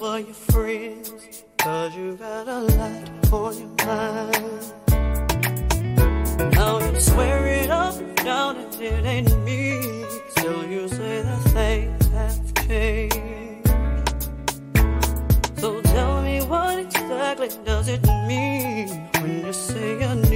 for your friends, 'cause you got a lot on your mind. Now you swear it up and down and it ain't me. Still you say that things have changed. So tell me what exactly does it mean when you say you're